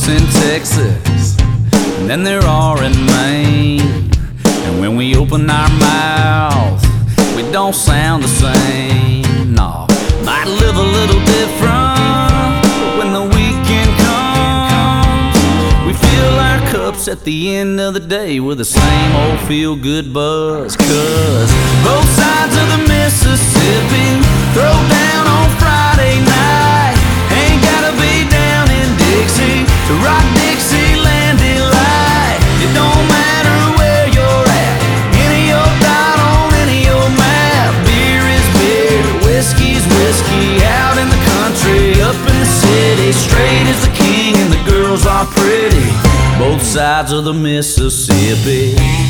folks in Texas, and then there are in Maine. And when we open our mouth, we don't sound the same. No, might live a little different, but when the weekend comes, we fill our cups at the end of the day with the same old feel-good buzz. 'Cause both sides of the Mississippi throw down on Friday night. Ain't gotta be down in Dixie to rock Dixieland delight. It don't matter where you're at, any old dot on any old map. Beer is beer, whiskey's whiskey. Out in the country, up in the city, straight as the king and the girls are pretty. Both sides of the Mississippi.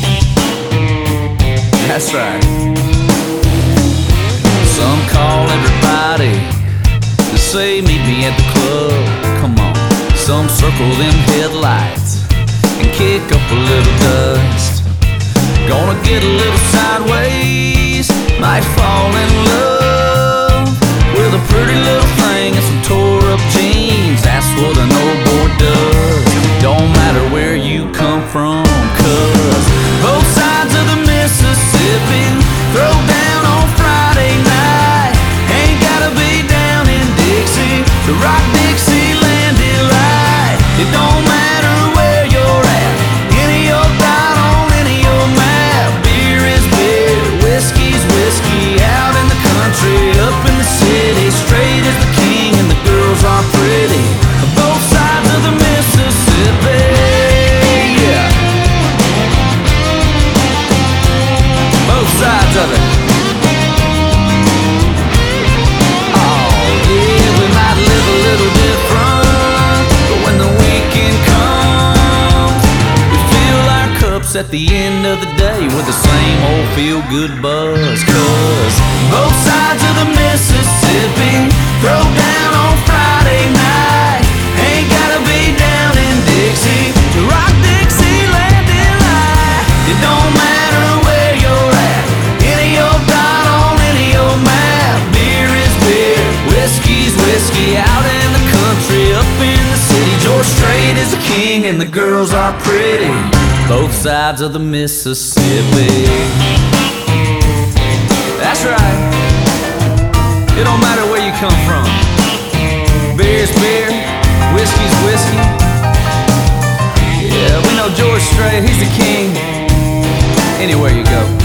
That's right. Some call everybody to say meet me at the club. Come on. Some circle them headlights and kick up a little dust. Gonna get a little sideways, might fall in love with a pretty little thing and some tore up jeans. That's what an old boy does. Don't matter where you come from, 'cause both sides of the Mississippi throw down on Friday night. Ain't gotta be down in Dixie to rock Dixieland delight. It don't matter where you're at, any old dot on any old map. Beer is beer, whiskey's whiskey. Out in the country, up in the city, straight as the king and the girls are pretty. Both sides of the Mississippi, yeah. Both sides of it. Oh, yeah, we might live a little different, but when the weekend comes, we fill our cups at the end of the day with the same old feel-good buzz. 'Cause both sides of the Mississippi throw down on Friday night. Ain't gotta be down in Dixie to rock Dixieland delight. It don't matter where you're at, any old dot on any old map. Beer is beer, whiskey's whiskey. Out in the country, up in the city, George Strait is the king and the girls are pretty. Both sides of the Mississippi. That's right. It don't matter where you come from. Beer's beer, whiskey's whiskey. Yeah, we know George Strait, he's the king anywhere you go.